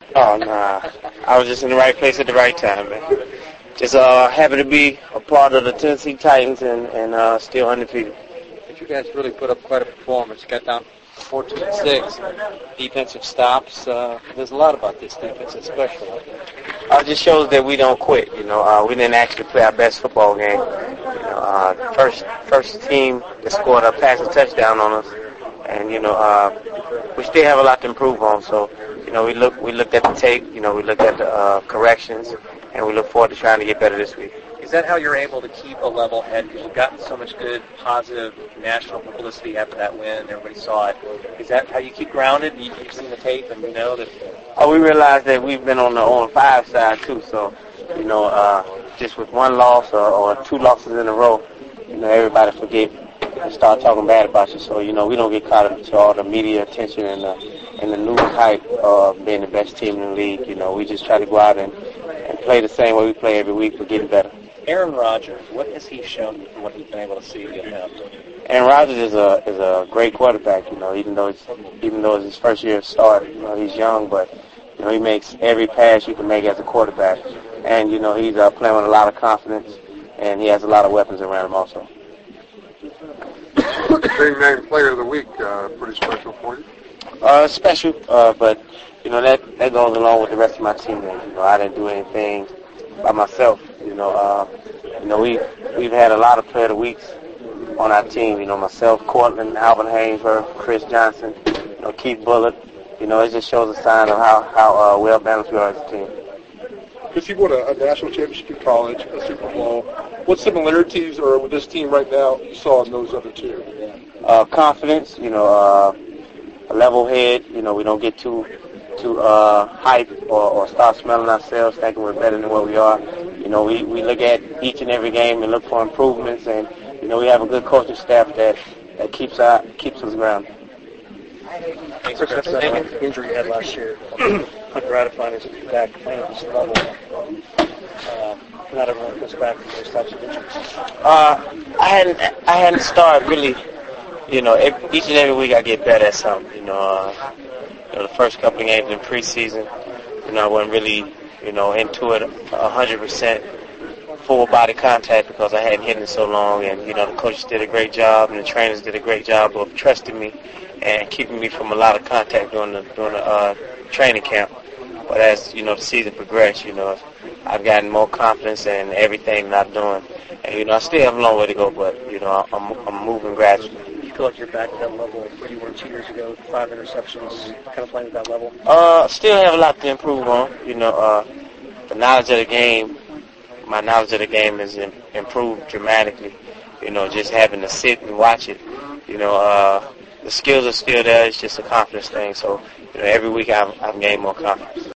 Oh, nah. I was just in the right place at the right time, man. Just happy to be a part of the Tennessee Titans and still undefeated. But you guys really put up quite a performance. Got down 14-6. Defensive stops. There's a lot about this defense, especially. It just shows that we don't quit. We didn't actually play our best football game. First team that scored a passing touchdown on us, and we still have a lot to improve on. So, we looked at the tape. We looked at the corrections, and we look forward to trying to get better this week. Is that how you're able to keep a level head? Because you've gotten so much good, positive national publicity after that win. Everybody saw it. Is that how you keep grounded? You've seen the tape and you know that. We realize that we've been on the 0-5 side too. So, just with one loss or two losses in a row, everybody forget and start talking bad about you. So, we don't get caught into all the media attention and the news hype of being the best team in the league. We just try to go out and play the same way we play every week, but getting better. Aaron Rodgers, what has he shown from what you've been able to see in him? Aaron Rodgers is a great quarterback. Even though it's his first year of start, he's young, but he makes every pass you can make as a quarterback, and he's playing with a lot of confidence, and he has a lot of weapons around him also. Being named Player of the Week, pretty special for you. Special, but that goes along with the rest of my teammates. I didn't do anything by myself. We've had a lot of Player of the Weeks on our team. Myself, Cortland, Alvin Haynesworth, Chris Johnson, Keith Bullock. It just shows a sign of how well balanced we are as a team. Because you won a national championship in college, a Super Bowl. What similarities or with this team right now you saw in those other two? Confidence, a level head. We don't get too hype or start smelling ourselves, thinking we're better than what we are. We look at each and every game and look for improvements, and we have a good coaching staff that keeps us grounded. Chris, after that injury you had last year, how gratifying is it to be back playing at this level? Not everyone comes back from those types of injuries. I hadn't started really. Each and every week I get better at something. The first couple of games in preseason, I wasn't really, into it 100% full body contact because I hadn't hit it so long, and the coaches did a great job and the trainers did a great job of trusting me and keeping me from a lot of contact during the training camp. But as the season progressed, I've gotten more confidence in everything that I'm doing, and I still have a long way to go, but I'm moving gradually. You feel like you're back at that level where you were 2 years ago, 5 interceptions, kind of playing at that level? Still have a lot to improve on. The knowledge of the game, my knowledge of the game has improved dramatically. Just having to sit and watch it. The skills are still there. It's just a confidence thing. So, every week I've gained more confidence.